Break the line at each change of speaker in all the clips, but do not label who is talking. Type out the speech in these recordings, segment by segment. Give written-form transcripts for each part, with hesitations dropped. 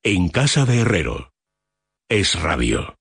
En casa de Herrero. Es Radio.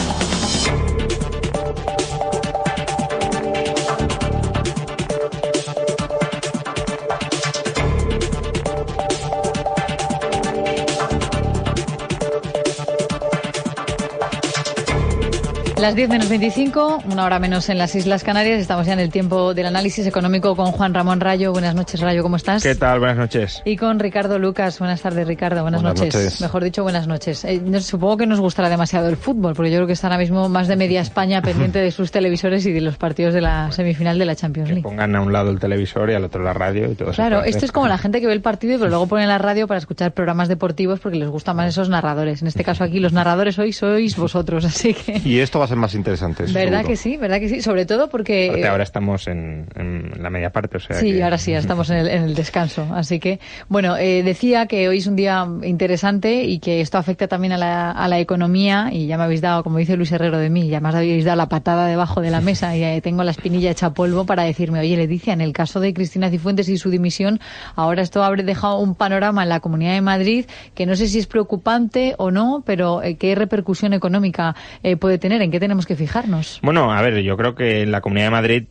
Las 10 menos 25, una hora menos en las Islas Canarias. Estamos ya en el tiempo del análisis económico con Juan Ramón Rayo. Buenas noches, Rayo, ¿cómo estás?
¿Qué tal? Buenas noches.
Y con Ricardo Lucas. Buenas tardes, Ricardo. Buenas noches. Mejor dicho, buenas noches. Supongo que nos gustará demasiado el fútbol, porque yo creo que está ahora mismo más de media España pendiente de sus televisores y de los partidos de la semifinal de la Champions League.
Que pongan a un lado el televisor y al otro la radio y todo eso.
Claro, esto es como la gente que ve el partido y pero luego pone la radio para escuchar programas deportivos porque les gustan más esos narradores. En este caso aquí los narradores hoy sois vosotros, así que...
Y esto va a ser más interesante.
¿Verdad que sí? ¿Verdad que sí? Sobre todo porque...
ahora estamos en la media parte, o sea
sí,
que...
ahora sí, estamos en el descanso. Así que, bueno, decía que hoy es un día interesante y que esto afecta también a la economía y ya me habéis dado, como dice Luis Herrero de mí, ya me habéis dado la patada debajo de la mesa y tengo la espinilla hecha polvo para decirme, oye, Leticia, en el caso de Cristina Cifuentes y su dimisión, ahora esto habrá dejado un panorama en la Comunidad de Madrid que no sé si es preocupante o no, pero ¿qué repercusión económica puede tener? ¿En qué tenemos que fijarnos?
Bueno, a ver, yo creo que en la Comunidad de Madrid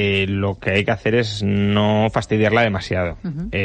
lo que hay que hacer es no fastidiarla demasiado.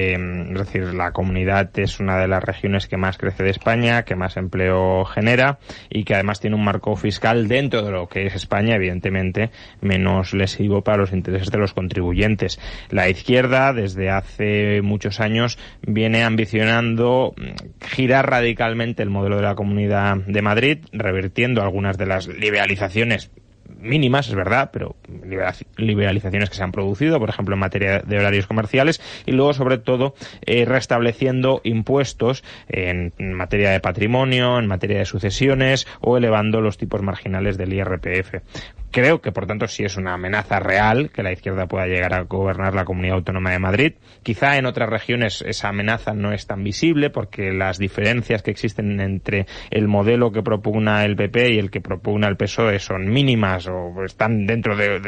Es decir, la comunidad es una de las regiones que más crece de España, que más empleo genera y que además tiene un marco fiscal dentro de lo que es España, evidentemente, menos lesivo para los intereses de los contribuyentes. La izquierda, desde hace muchos años, viene ambicionando girar radicalmente el modelo de la Comunidad de Madrid, revirtiendo algunas de las liberalizaciones mínimas, es verdad, pero liberalizaciones que se han producido, por ejemplo, en materia de horarios comerciales, y luego, sobre todo, restableciendo impuestos en materia de patrimonio, en materia de sucesiones, o elevando los tipos marginales del IRPF. Creo que, por tanto, sí es una amenaza real que la izquierda pueda llegar a gobernar la Comunidad Autónoma de Madrid. Quizá en otras regiones esa amenaza no es tan visible porque las diferencias que existen entre el modelo que propugna el PP y el que propugna el PSOE son mínimas o están dentro de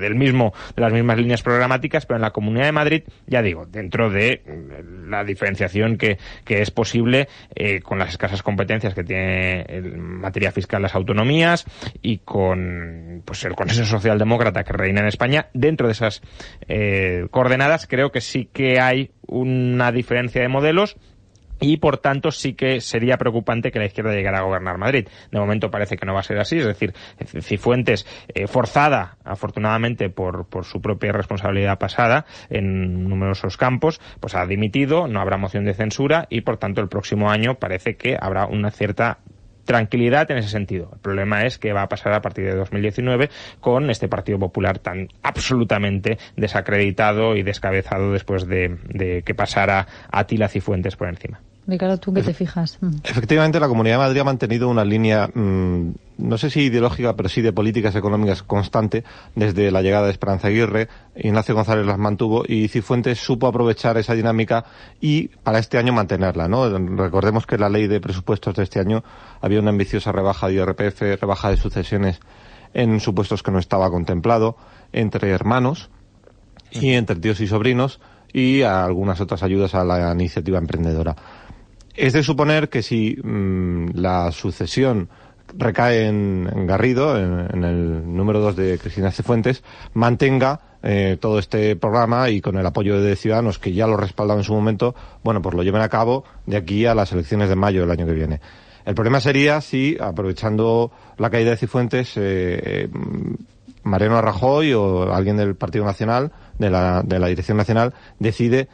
las mismas líneas programáticas, pero en la Comunidad de Madrid, ya digo, dentro de la diferenciación que es posible con las escasas competencias que tiene en materia fiscal las autonomías y con el consenso socialdemócrata que reina en España, dentro de esas coordenadas creo que sí que hay una diferencia de modelos y, por tanto, sí que sería preocupante que la izquierda llegara a gobernar Madrid. De momento parece que no va a ser así, es decir, Cifuentes, forzada, afortunadamente, por su propia responsabilidad pasada en numerosos campos, pues ha dimitido, no habrá moción de censura y, por tanto, el próximo año parece que habrá una cierta tranquilidad en ese sentido. El problema es que va a pasar a partir de 2019 con este Partido Popular tan absolutamente desacreditado y descabezado después de que pasara Atila Cifuentes por encima.
Ricardo, ¿tú qué te fijas?
Efectivamente, la Comunidad de Madrid ha mantenido una línea, no sé si ideológica, pero sí de políticas económicas constante desde la llegada de Esperanza Aguirre. Ignacio González las mantuvo y Cifuentes supo aprovechar esa dinámica y para este año mantenerla, ¿no? Recordemos que en la ley de presupuestos de este año había una ambiciosa rebaja de IRPF, rebaja de sucesiones en supuestos que no estaba contemplado, entre hermanos y entre tíos y sobrinos y algunas otras ayudas a la iniciativa emprendedora. Es de suponer que si la sucesión recae en Garrido, en el número 2 de Cristina Cifuentes, mantenga todo este programa y con el apoyo de Ciudadanos, que ya lo respaldaban en su momento, bueno, pues lo lleven a cabo de aquí a las elecciones de mayo del año que viene. El problema sería si, aprovechando la caída de Cifuentes, Mariano Rajoy o alguien del Partido Nacional, de la Dirección Nacional, decide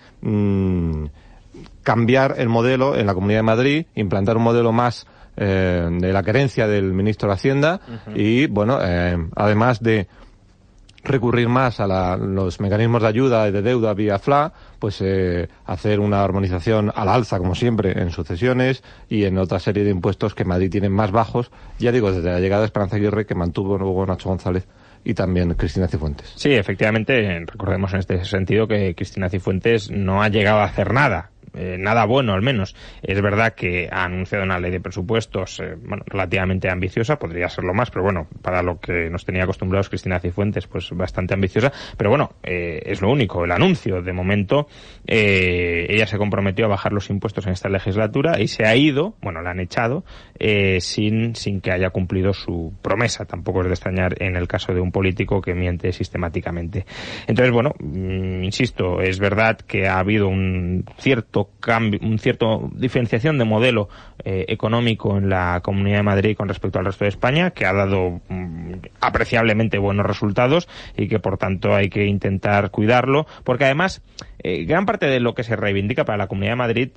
cambiar el modelo en la Comunidad de Madrid, implantar un modelo más de la querencia del ministro de Hacienda y, bueno, además de recurrir más a los mecanismos de ayuda y de deuda vía FLA, pues hacer una armonización al alza, como siempre, en sucesiones y en otra serie de impuestos que Madrid tiene más bajos, ya digo, desde la llegada de Esperanza Aguirre, que mantuvo luego Nacho González, y también Cristina Cifuentes.
Sí, efectivamente, recordemos en este sentido que Cristina Cifuentes no ha llegado a hacer nada nada bueno al menos. Es verdad que ha anunciado una ley de presupuestos relativamente ambiciosa, podría serlo más, pero bueno, para lo que nos tenía acostumbrados Cristina Cifuentes, pues bastante ambiciosa, pero bueno, es lo único, el anuncio. De momento, ella se comprometió a bajar los impuestos en esta legislatura y se ha ido, la han echado, sin que haya cumplido su promesa. Tampoco es de extrañar en el caso de un político que miente sistemáticamente. Entonces, insisto, es verdad que ha habido un cierto cambio, diferenciación de modelo económico en la Comunidad de Madrid con respecto al resto de España, que ha dado apreciablemente buenos resultados y que por tanto hay que intentar cuidarlo, porque además gran parte de lo que se reivindica para la Comunidad de Madrid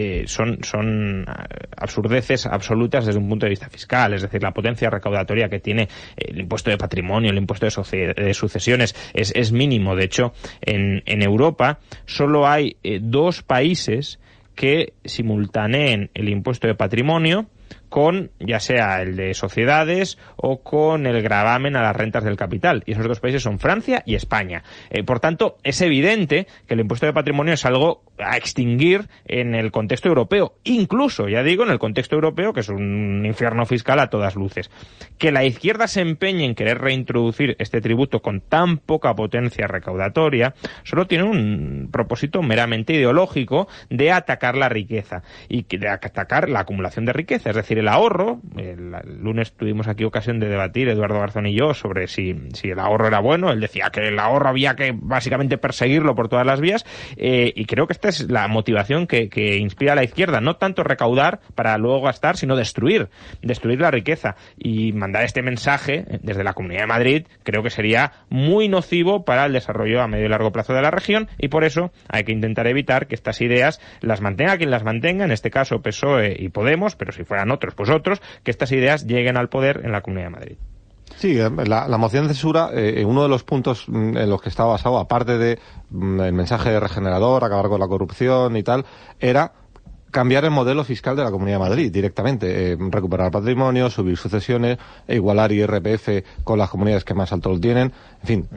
son absurdeces absolutas desde un punto de vista fiscal, es decir, la potencia recaudatoria que tiene el impuesto de patrimonio, el impuesto de sucesiones es mínimo. De hecho, en Europa solo hay 2 países que simultaneen el impuesto de patrimonio con, ya sea el de sociedades o con el gravamen a las rentas del capital. Y esos 2 países son Francia y España. Por tanto, es evidente que el impuesto de patrimonio es algo a extinguir en el contexto europeo. Incluso, ya digo, en el contexto europeo, que es un infierno fiscal a todas luces. Que la izquierda se empeñe en querer reintroducir este tributo con tan poca potencia recaudatoria solo tiene un propósito meramente ideológico de atacar la riqueza y de atacar la acumulación de riqueza. Es decir, el ahorro, el lunes tuvimos aquí ocasión de debatir Eduardo Garzón y yo sobre si el ahorro era bueno. Él decía que el ahorro había que básicamente perseguirlo por todas las vías, y creo que esta es la motivación que inspira a la izquierda, no tanto recaudar para luego gastar, sino destruir la riqueza. Y mandar este mensaje desde la Comunidad de Madrid creo que sería muy nocivo para el desarrollo a medio y largo plazo de la región, y por eso hay que intentar evitar que estas ideas las mantenga quien las mantenga, en este caso PSOE y Podemos, pero si fueran otros, pues otros, que estas ideas lleguen al poder en la Comunidad de Madrid.
Sí, la moción de censura, uno de los puntos en los que estaba basado, aparte de el mensaje regenerador, acabar con la corrupción y tal, era cambiar el modelo fiscal de la Comunidad de Madrid directamente, recuperar patrimonio, subir sucesiones, igualar IRPF con las comunidades que más alto lo tienen, en fin,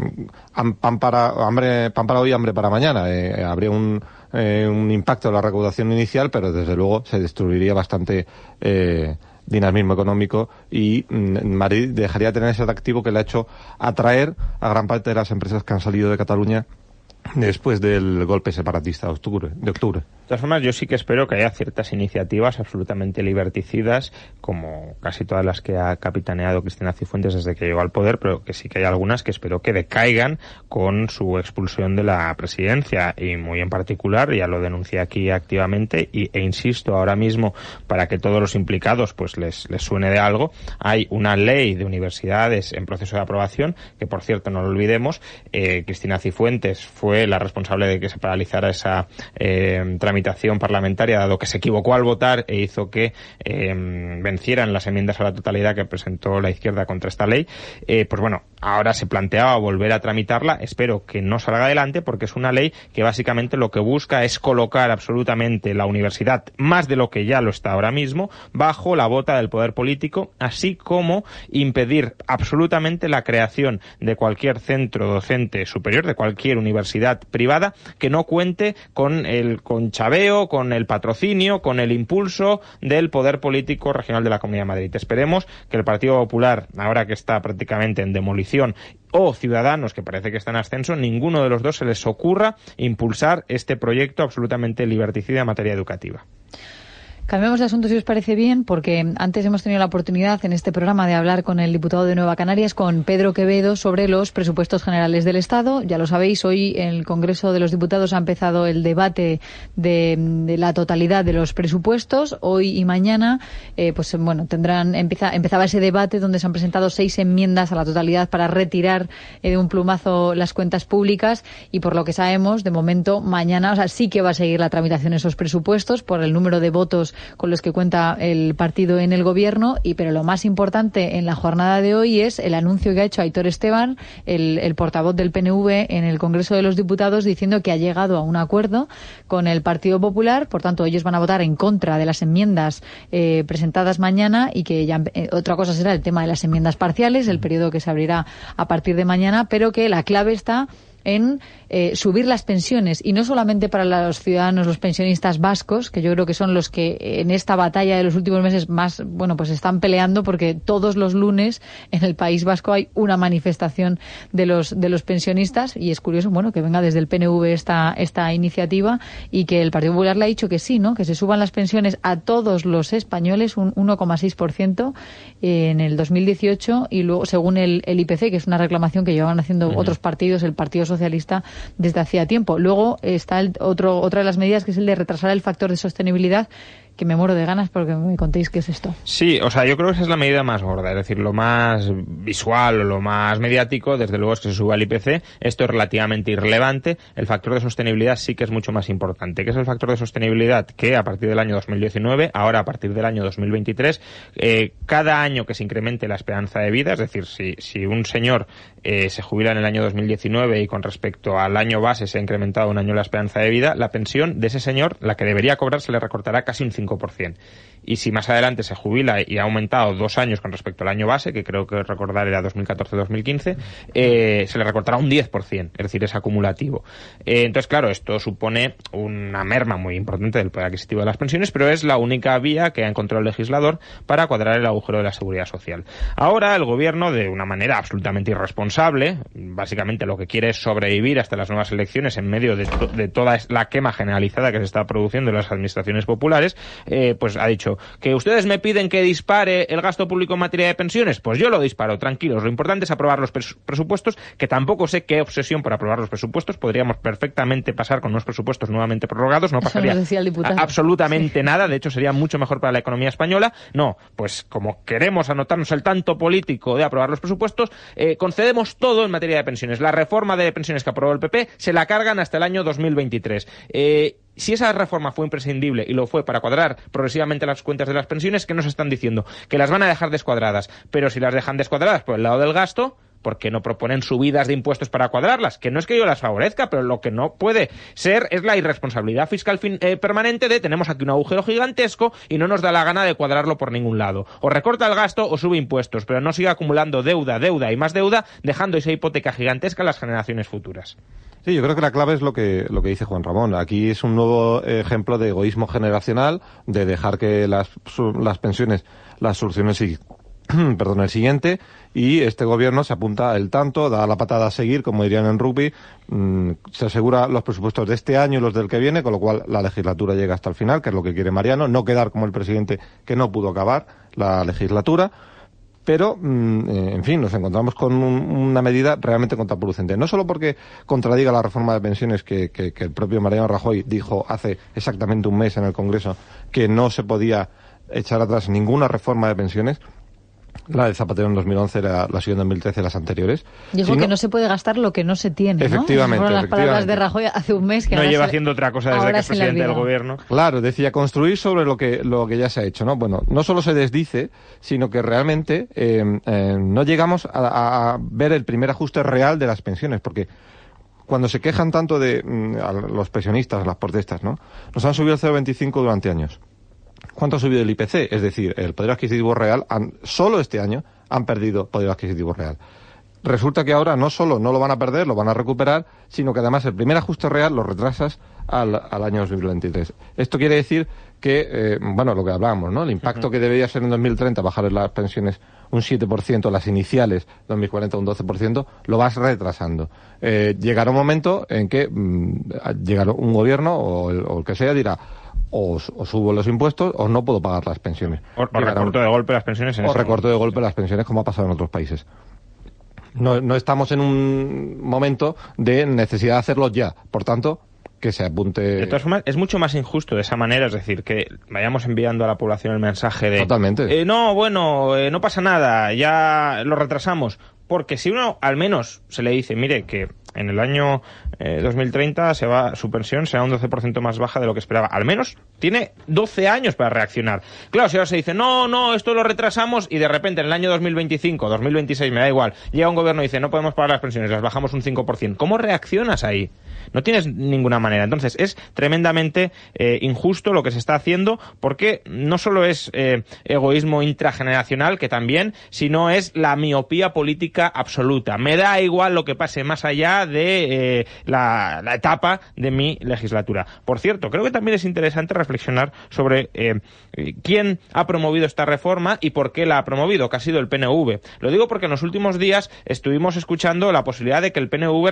pan para hoy, hambre para mañana. Habría un impacto en la recaudación inicial, pero desde luego se destruiría bastante dinamismo económico, y Madrid dejaría de tener ese atractivo que le ha hecho atraer a gran parte de las empresas que han salido de Cataluña después del golpe separatista de octubre.
De todas formas, yo sí que espero que haya ciertas iniciativas absolutamente liberticidas, como casi todas las que ha capitaneado Cristina Cifuentes desde que llegó al poder, pero que sí que hay algunas que espero que decaigan con su expulsión de la presidencia, y muy en particular, ya lo denuncié aquí activamente e insisto ahora mismo para que todos los implicados pues les suene de algo. Hay una ley de universidades en proceso de aprobación, que por cierto no lo olvidemos, Cristina Cifuentes fue la responsable de que se paralizara esa tramitación parlamentaria, dado que se equivocó al votar e hizo que vencieran las enmiendas a la totalidad que presentó la izquierda contra esta ley. Pues bueno, ahora se planteaba volver a tramitarla. Espero que no salga adelante, porque es una ley que básicamente lo que busca es colocar absolutamente la universidad, más de lo que ya lo está ahora mismo, bajo la bota del poder político, así como impedir absolutamente la creación de cualquier centro docente superior, de cualquier universidad privada, que no cuente con el conchaveo, con el patrocinio, con el impulso del poder político regional de la Comunidad de Madrid. Esperemos que el Partido Popular, ahora que está prácticamente en demolición, o Ciudadanos, que parece que está en ascenso, ninguno de los dos se les ocurra impulsar este proyecto absolutamente liberticida en materia educativa.
Cambiamos de asunto, si os parece bien, porque antes hemos tenido la oportunidad en este programa de hablar con el diputado de Nueva Canarias, con Pedro Quevedo, sobre los presupuestos generales del Estado. Ya lo sabéis, hoy en el Congreso de los Diputados ha empezado el debate de la totalidad de los presupuestos. Hoy y mañana, empezaba ese debate donde se han presentado 6 enmiendas a la totalidad para retirar de un plumazo las cuentas públicas, y por lo que sabemos, de momento, mañana, sí que va a seguir la tramitación de esos presupuestos por el número de votos con los que cuenta el partido en el gobierno, pero lo más importante en la jornada de hoy es el anuncio que ha hecho Aitor Esteban, el portavoz del PNV en el Congreso de los Diputados, diciendo que ha llegado a un acuerdo con el Partido Popular. Por tanto, ellos van a votar en contra de las enmiendas presentadas mañana, y que ya otra cosa será el tema de las enmiendas parciales, el periodo que se abrirá a partir de mañana, pero que la clave está en subir las pensiones, y no solamente para los ciudadanos, los pensionistas vascos, que yo creo que son los que en esta batalla de los últimos meses más, pues están peleando, porque todos los lunes en el País Vasco hay una manifestación de los pensionistas, y es curioso, que venga desde el PNV esta iniciativa, y que el Partido Popular le ha dicho que sí, ¿no? Que se suban las pensiones a todos los españoles un 1,6% en el 2018, y luego, según el IPC, que es una reclamación que llevaban haciendo otros partidos, el Partido Socialista, desde hacía tiempo. Luego está otra de las medidas, que es el de retrasar el factor de sostenibilidad, que me muero de ganas porque me contéis qué es esto.
Sí, yo creo que esa es la medida más gorda, es decir, lo más visual o lo más mediático, desde luego, es que se suba el IPC. Esto es relativamente irrelevante. El factor de sostenibilidad sí que es mucho más importante. ¿Qué es el factor de sostenibilidad? Que a partir del año 2019, ahora a partir del año 2023, cada año que se incremente la esperanza de vida, es decir, si un señor se jubila en el año 2019 y con respecto al año base se ha incrementado un año la esperanza de vida, la pensión de ese señor, la que debería cobrar, se le recortará casi un 5%. Y si más adelante se jubila y ha aumentado 2 años con respecto al año base, que creo que recordar era 2014-2015, se le recortará un 10%, es decir, es acumulativo. Entonces, claro, esto supone una merma muy importante del poder adquisitivo de las pensiones, pero es la única vía que ha encontrado el legislador para cuadrar el agujero de la seguridad social. Ahora, el gobierno, de una manera absolutamente irresponsable, básicamente lo que quiere es sobrevivir hasta las nuevas elecciones en medio de toda la quema generalizada que se está produciendo en las administraciones populares, pues ha dicho que ustedes me piden que dispare el gasto público en materia de pensiones, pues yo lo disparo, tranquilos. Lo importante es aprobar los presupuestos, que tampoco sé qué obsesión por aprobar los presupuestos. Podríamos perfectamente pasar con unos presupuestos nuevamente prorrogados, no pasaría absolutamente nada. De hecho, sería mucho mejor para la economía española. No, pues como queremos anotarnos el tanto político de aprobar los presupuestos, concedemos todo en materia de pensiones. La reforma de pensiones que aprobó el PP se la cargan hasta el año 2023. Si esa reforma fue imprescindible, y lo fue para cuadrar progresivamente las cuentas de las pensiones, ¿qué nos están diciendo? Que las van a dejar descuadradas. Pero si las dejan descuadradas por el lado del gasto, ¿por qué no proponen subidas de impuestos para cuadrarlas? Que no es que yo las favorezca, pero lo que no puede ser es la irresponsabilidad fiscal permanente de tenemos aquí un agujero gigantesco y no nos da la gana de cuadrarlo por ningún lado. O recorta el gasto o sube impuestos, pero no siga acumulando deuda y más deuda, dejando esa hipoteca gigantesca a las generaciones futuras.
Sí, yo creo que la clave es lo que dice Juan Ramón. Aquí es un nuevo ejemplo de egoísmo generacional, de dejar que las pensiones las solucione el siguiente, y este gobierno se apunta el tanto, da la patada a seguir, como dirían en rugby, se asegura los presupuestos de este año y los del que viene, con lo cual la legislatura llega hasta el final, que es lo que quiere Mariano, no quedar como el presidente, que no pudo acabar la legislatura. Pero, en fin, nos encontramos con una medida realmente contraproducente. No solo porque contradiga la reforma de pensiones que el propio Mariano Rajoy dijo hace exactamente un mes en el Congreso, que no se podía echar atrás ninguna reforma de pensiones. La de Zapatero en 2011 era la siguiente en 2013, las anteriores.
Dijo que no se puede gastar lo que no se tiene,
efectivamente,
¿no? Fueron las palabras de Rajoy hace un mes. Que
no lleva haciendo otra cosa desde que es presidente del gobierno.
Claro, decía construir sobre lo que ya se ha hecho, ¿no? Bueno, no solo se desdice, sino que realmente no llegamos a ver el primer ajuste real de las pensiones, porque cuando se quejan tanto de a los pensionistas, las protestas, ¿no? Nos han subido el 0,25 durante años. ¿Cuánto ha subido el IPC? Es decir, el poder adquisitivo real, solo este año han perdido poder adquisitivo real. Resulta que ahora no solo no lo van a perder, lo van a recuperar, sino que además el primer ajuste real lo retrasas al año 2023. Esto quiere decir que, lo que hablábamos, ¿no? El impacto que debería ser en 2030 bajar las pensiones un 7%, las iniciales, 2040 un 12%, lo vas retrasando. Llegará un momento en que llegará un gobierno o el que sea dirá, o subo los impuestos o no puedo pagar las pensiones.
O recorto de golpe las pensiones.
O recorto de golpe las pensiones, como ha pasado en otros países. No estamos en un momento de necesidad de hacerlo ya. Por tanto, que se apunte.
De todas formas, es mucho más injusto de esa manera, es decir, que vayamos enviando a la población el mensaje de...
Totalmente.
No pasa nada, ya lo retrasamos. Porque si uno al menos se le dice, mire, que en el año 2030 su pensión será un 12% más baja de lo que esperaba. Al menos tiene 12 años para reaccionar. Claro, si ahora se dice, no, esto lo retrasamos, y de repente en el año 2025, 2026, me da igual, llega un gobierno y dice, no podemos pagar las pensiones, las bajamos un 5%. ¿Cómo reaccionas ahí? No tienes ninguna manera. Entonces, es tremendamente injusto lo que se está haciendo, porque no solo es egoísmo intrageneracional, que también, sino es la miopía política absoluta. Me da igual lo que pase más allá día de la etapa de mi legislatura. Por cierto, creo que también es interesante reflexionar sobre quién ha promovido esta reforma y por qué la ha promovido, que ha sido el PNV. Lo digo porque en los últimos días estuvimos escuchando la posibilidad de que el PNV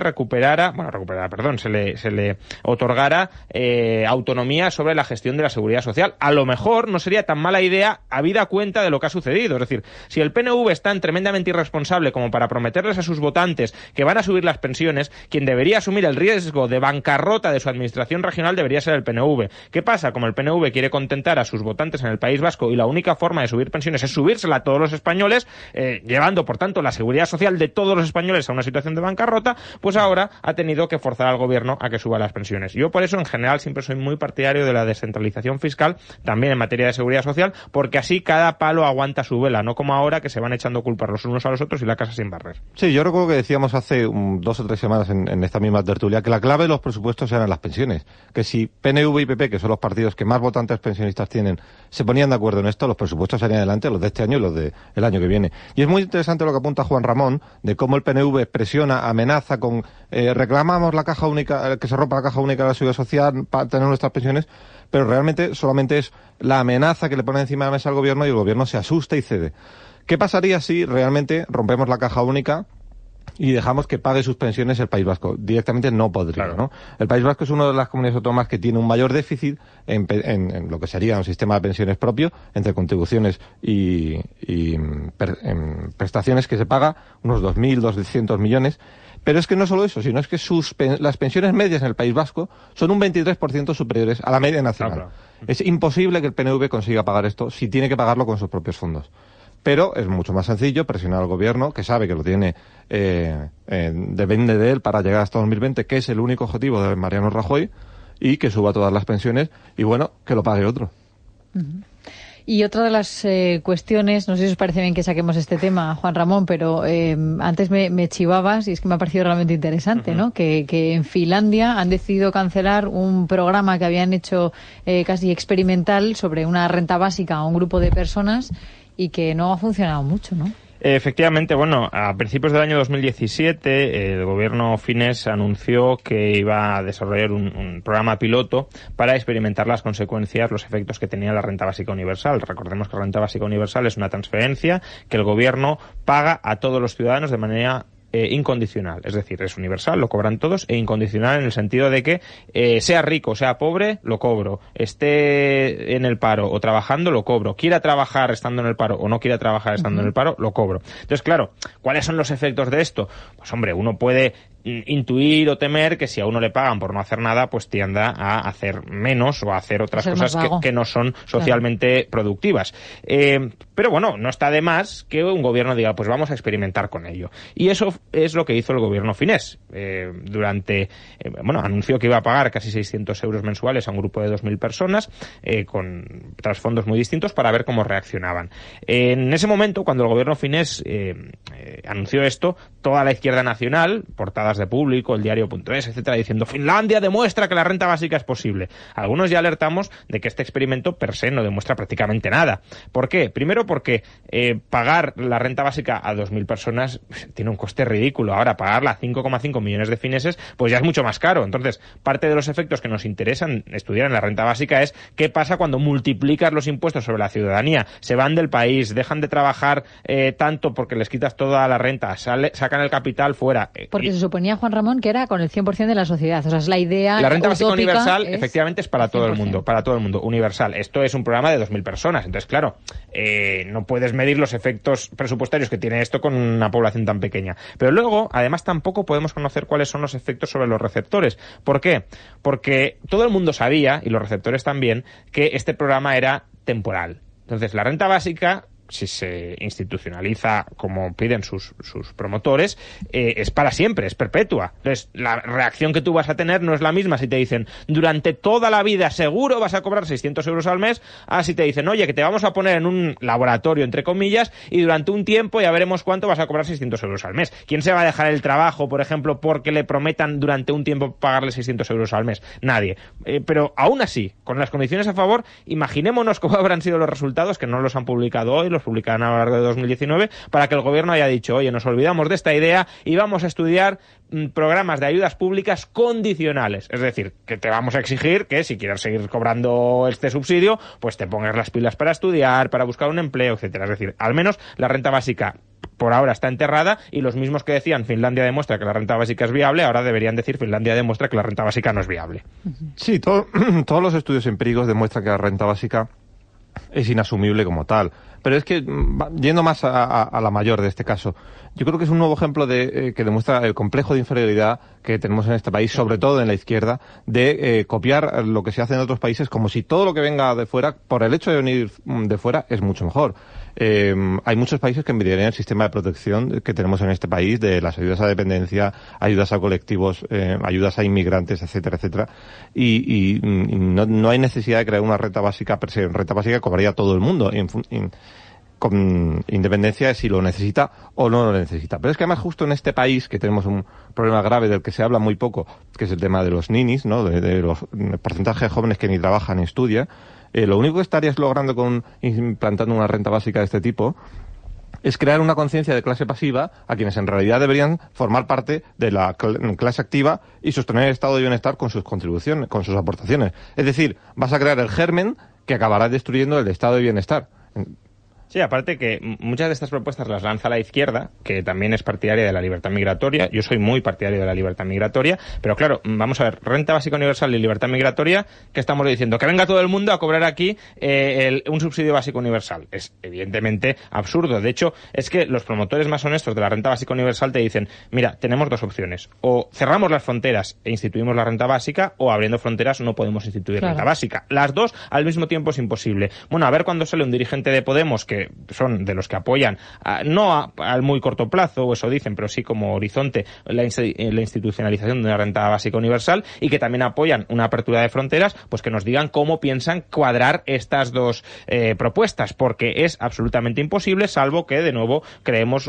se le otorgara autonomía sobre la gestión de la seguridad social. A lo mejor no sería tan mala idea, habida cuenta de lo que ha sucedido. Es decir, si el PNV es tan tremendamente irresponsable como para prometerles a sus votantes que van a subir las pensiones, quien debería asumir el riesgo de bancarrota de su administración regional debería ser el PNV. ¿Qué pasa? Como el PNV quiere contentar a sus votantes en el País Vasco y la única forma de subir pensiones es subírsela a todos los españoles, llevando, por tanto, la seguridad social de todos los españoles a una situación de bancarrota, pues ahora ha tenido que forzar al gobierno a que suba las pensiones. Yo por eso, en general, siempre soy muy partidario de la descentralización fiscal, también en materia de seguridad social, porque así cada palo aguanta su vela, no como ahora que se van echando culpas los unos a los otros y la casa sin barrer.
Sí, yo recuerdo que decíamos hace 2 o 3 semanas en esta misma tertulia que la clave de los presupuestos eran las pensiones. Que si PNV y PP, que son los partidos que más votantes pensionistas tienen, se ponían de acuerdo en esto, los presupuestos salían adelante, los de este año y los del año que viene. Y es muy interesante lo que apunta Juan Ramón, de cómo el PNV presiona, amenaza con reclamamos la caja única, que se rompa la caja única de la seguridad social para tener nuestras pensiones, pero realmente solamente es la amenaza que le pone encima de la mesa al gobierno y el gobierno se asusta y cede. ¿Qué pasaría si realmente rompemos la caja única y dejamos que pague sus pensiones el País Vasco? Directamente no podría, claro, ¿no? El País Vasco es una de las comunidades autónomas que tiene un mayor déficit en lo que sería un sistema de pensiones propio, entre contribuciones y prestaciones que se paga, unos 2.200 millones. Pero es que no solo eso, sino es que las pensiones medias en el País Vasco son un 23% superiores a la media nacional. Claro. Es imposible que el PNV consiga pagar esto si tiene que pagarlo con sus propios fondos. Pero es mucho más sencillo presionar al gobierno, que sabe que lo tiene, depende de él para llegar hasta 2020, que es el único objetivo de Mariano Rajoy, y que suba todas las pensiones, y bueno, que lo pague otro.
Uh-huh. Y otra de las cuestiones, no sé si os parece bien que saquemos este tema, Juan Ramón, pero antes me chivabas y es que me ha parecido realmente interesante, ¿no? Que en Finlandia han decidido cancelar un programa que habían hecho casi experimental sobre una renta básica a un grupo de personas y que no ha funcionado mucho, ¿no?
Efectivamente, bueno, a principios del año 2017 el gobierno finés anunció que iba a desarrollar un programa piloto para experimentar las consecuencias, los efectos que tenía la renta básica universal. Recordemos que la renta básica universal es una transferencia que el gobierno paga a todos los ciudadanos de manera incondicional, es decir, es universal, lo cobran todos, e incondicional en el sentido de que sea rico, sea pobre, lo cobro, esté en el paro o trabajando, lo cobro, quiera trabajar estando en el paro o no quiera trabajar estando en el paro, lo cobro. Entonces, claro, ¿cuáles son los efectos de esto? Pues hombre, uno puede intuir o temer que si a uno le pagan por no hacer nada, pues tienda a hacer menos o a hacer otras cosas que no son socialmente productivas. Pero bueno, no está de más que un gobierno diga, pues vamos a experimentar con ello. Y eso es lo que hizo el gobierno finés. Anunció que iba a pagar casi 600 euros mensuales a un grupo de 2.000 personas, con trasfondos muy distintos, para ver cómo reaccionaban. En ese momento, cuando el gobierno finés anunció esto, toda la izquierda nacional, portadas de Público, el diario.es, etcétera, diciendo Finlandia demuestra que la renta básica es posible. Algunos ya alertamos de que este experimento per se no demuestra prácticamente nada. ¿Por qué? Primero porque pagar la renta básica a 2.000 personas tiene un coste ridículo. Ahora, pagarla a 5,5 millones de fineses, pues ya es mucho más caro. Entonces, parte de los efectos que nos interesan estudiar en la renta básica es qué pasa cuando multiplicas los impuestos sobre la ciudadanía. Se van del país, dejan de trabajar tanto porque les quitas toda la renta, sacan el capital fuera.
Porque se suponía, Juan Ramón, que era con el 100% de la sociedad. O sea, es la idea.
La renta básica universal, efectivamente, es para todo el mundo. Para todo el mundo. Universal. Esto es un programa de 2.000 personas. Entonces, claro, no puedes medir los efectos presupuestarios que tiene esto con una población tan pequeña. Pero luego, además, tampoco podemos conocer cuáles son los efectos sobre los receptores. ¿Por qué? Porque todo el mundo sabía, y los receptores también, que este programa era temporal. Entonces, la renta básica, si se institucionaliza como piden sus promotores, es para siempre, es perpetua. Entonces, la reacción que tú vas a tener no es la misma si te dicen durante toda la vida seguro vas a cobrar 600 euros al mes, a si te dicen, oye, que te vamos a poner en un laboratorio, entre comillas, y durante un tiempo ya veremos cuánto vas a cobrar 600 euros al mes. ¿Quién se va a dejar el trabajo, por ejemplo, porque le prometan durante un tiempo pagarle 600 euros al mes? Nadie. Pero aún así, con las condiciones a favor, imaginémonos cómo habrán sido los resultados, que no los han publicado hoy, los publicarán a lo largo de 2019, para que el gobierno haya dicho, oye, nos olvidamos de esta idea y vamos a estudiar programas de ayudas públicas condicionales. Es decir, que te vamos a exigir que si quieres seguir cobrando este subsidio, pues te pongas las pilas para estudiar, para buscar un empleo, etcétera. Es decir, al menos la renta básica por ahora está enterrada, y los mismos que decían Finlandia demuestra que la renta básica es viable, ahora deberían decir Finlandia demuestra que la renta básica no es viable.
Sí, todos los estudios empíricos demuestran que la renta básica es inasumible como tal. Pero es que, yendo más a la mayor de este caso, yo creo que es un nuevo ejemplo que demuestra el complejo de inferioridad que tenemos en este país, sobre todo en la izquierda, de copiar lo que se hace en otros países como si todo lo que venga de fuera, por el hecho de venir de fuera, es mucho mejor. Hay muchos países que envidiarían el sistema de protección que tenemos en este país, de las ayudas a dependencia, ayudas a colectivos, ayudas a inmigrantes, etcétera, etcétera. Y no hay necesidad de crear una renta básica per se. Renta básica cobraría todo el mundo, con independencia de si lo necesita o no lo necesita. Pero es que además justo en este país, que tenemos un problema grave del que se habla muy poco, que es el tema de los ninis, ¿no? De los porcentajes de jóvenes que ni trabajan ni estudian, lo único que estarías logrando implantando una renta básica de este tipo es crear una conciencia de clase pasiva a quienes en realidad deberían formar parte de la clase activa y sostener el estado de bienestar con sus contribuciones, con sus aportaciones. Es decir, vas a crear el germen que acabará destruyendo el estado de bienestar.
Sí, aparte que muchas de estas propuestas las lanza la izquierda, que también es partidaria de la libertad migratoria. Yo soy muy partidario de la libertad migratoria, pero claro, vamos a ver, renta básica universal y libertad migratoria, ¿qué estamos diciendo? Que venga todo el mundo a cobrar aquí un subsidio básico universal. Es evidentemente absurdo. De hecho, es que los promotores más honestos de la renta básica universal te dicen, mira, tenemos dos opciones. O cerramos las fronteras e instituimos la renta básica, o abriendo fronteras no podemos instituir renta básica. Las dos al mismo tiempo es imposible. Bueno, a ver cuándo sale un dirigente de Podemos, que son de los que apoyan, no al muy corto plazo, o eso dicen, pero sí como horizonte, la institucionalización de una renta básica universal, y que también apoyan una apertura de fronteras, pues que nos digan cómo piensan cuadrar estas dos propuestas, porque es absolutamente imposible, salvo que de nuevo creemos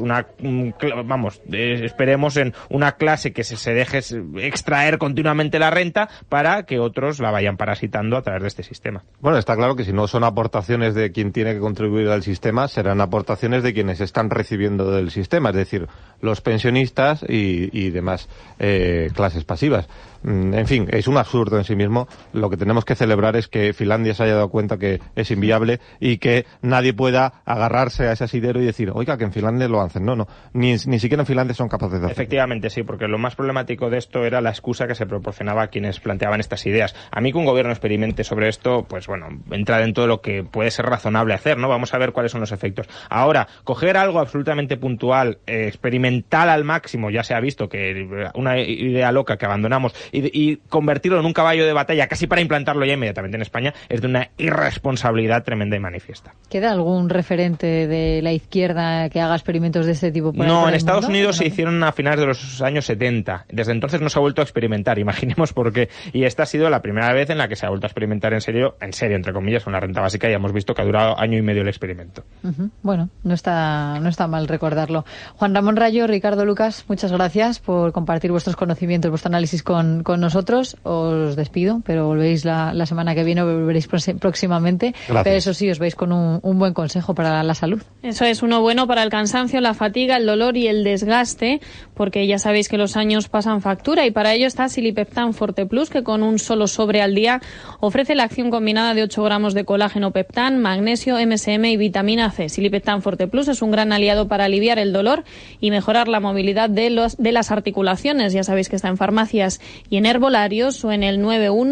esperemos en una clase que se deje extraer continuamente la renta para que otros la vayan parasitando a través de este sistema.
Bueno, está claro que si no son aportaciones de quien tiene que contribuir al sistema, serán aportaciones de quienes están recibiendo del sistema, es decir, los pensionistas y demás clases pasivas. En fin, es un absurdo en sí mismo. Lo que tenemos que celebrar es que Finlandia se haya dado cuenta que es inviable y que nadie pueda agarrarse a ese asidero y decir, oiga, que en Finlandia lo hacen. No, ni siquiera en Finlandia son capaces de hacerlo.
Efectivamente, sí, porque lo más problemático de esto era la excusa que se proporcionaba a quienes planteaban estas ideas. A mí que un gobierno experimente sobre esto, pues bueno, entra dentro de lo que puede ser razonable hacer, ¿no? Vamos a ver cuáles son los efectos. Ahora, coger algo absolutamente puntual, experimental al máximo, ya se ha visto que una idea loca que abandonamos, y convertirlo en un caballo de batalla casi para implantarlo ya inmediatamente en España, es de una irresponsabilidad tremenda y manifiesta.
¿Queda algún referente de la izquierda que haga experimentos de este tipo?
No, en Estados Unidos se hicieron a finales de los años 70. Desde entonces no se ha vuelto a experimentar, imaginemos por qué. Y esta ha sido la primera vez en la que se ha vuelto a experimentar en serio, entre comillas, con la renta básica, y hemos visto que ha durado año y medio el experimento.
Bueno, no está mal recordarlo. Juan Ramón Rayo, Ricardo Lucas, muchas gracias por compartir vuestros conocimientos, vuestro análisis con nosotros. Os despido, pero volvéis la semana que viene, o volveréis próximamente.
Gracias.
Pero eso sí, os vais con un buen consejo para la salud.
Eso es, uno bueno para el cansancio, la fatiga, el dolor y el desgaste, porque ya sabéis que los años pasan factura, y para ello está Silipeptan Forte Plus, que con un solo sobre al día ofrece la acción combinada de 8 gramos de colágeno peptán, magnesio, MSM y vitamina C. Silipeptan Forte Plus es un gran aliado para aliviar el dolor y mejorar la movilidad de las articulaciones. Ya sabéis que está en farmacias y en herbolarios, o en el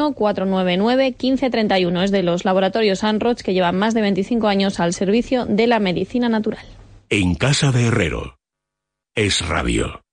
91-499-1531. Es de los laboratorios Sanroch, que llevan más de 25 años al servicio de la medicina natural.
En casa de Herrero es Radio.